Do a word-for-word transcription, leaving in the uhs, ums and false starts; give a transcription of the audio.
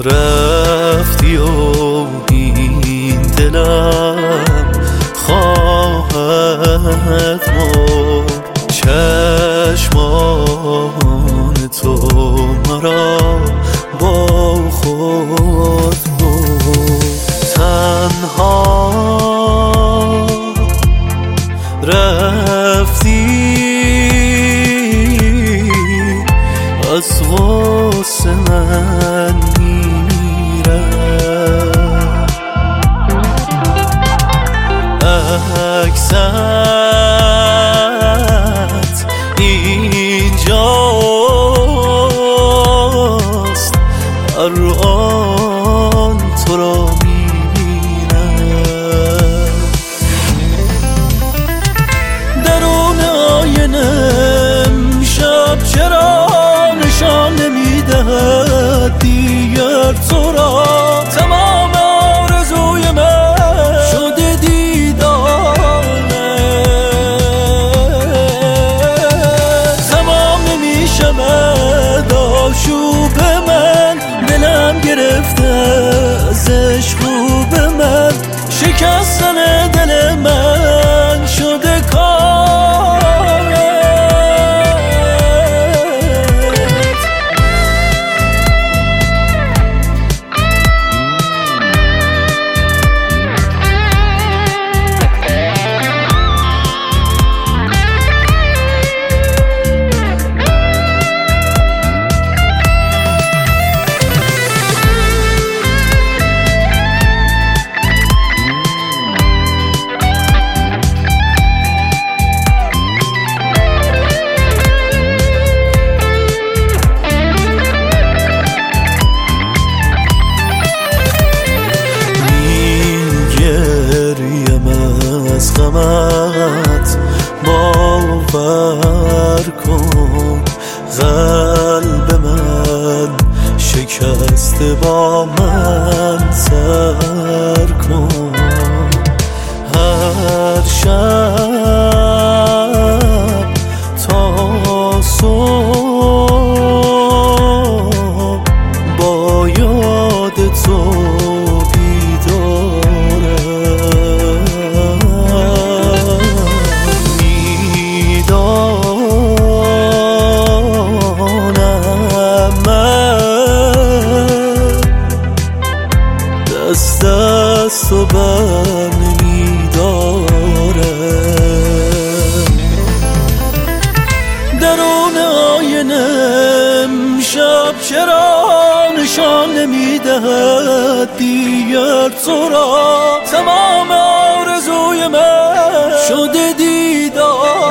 رفتی و این دلم خواهد مرد. چشمان تو مرا با خود برد. تنها رفتی از غصه من میمیرم. عکست اینجاست، الان تو را میبینم. درون آینه امشب چرا نشان نمیدهد دیگر تو را؟ تمام آرزوی من شده دیدانه، تمام نمیشود آشوب من. دلم گرفته از عشق خوب من، شکستن دل من شده کار. از غمت باور کن، قلب من شکسته با من سر کن. هر شب تا صبح با یاد تو دست دست و بر نمیدارم. درون آینه امشب چرا نشان نمیدهد دیگر تو را؟ تمام آرزوی من شده دیدار.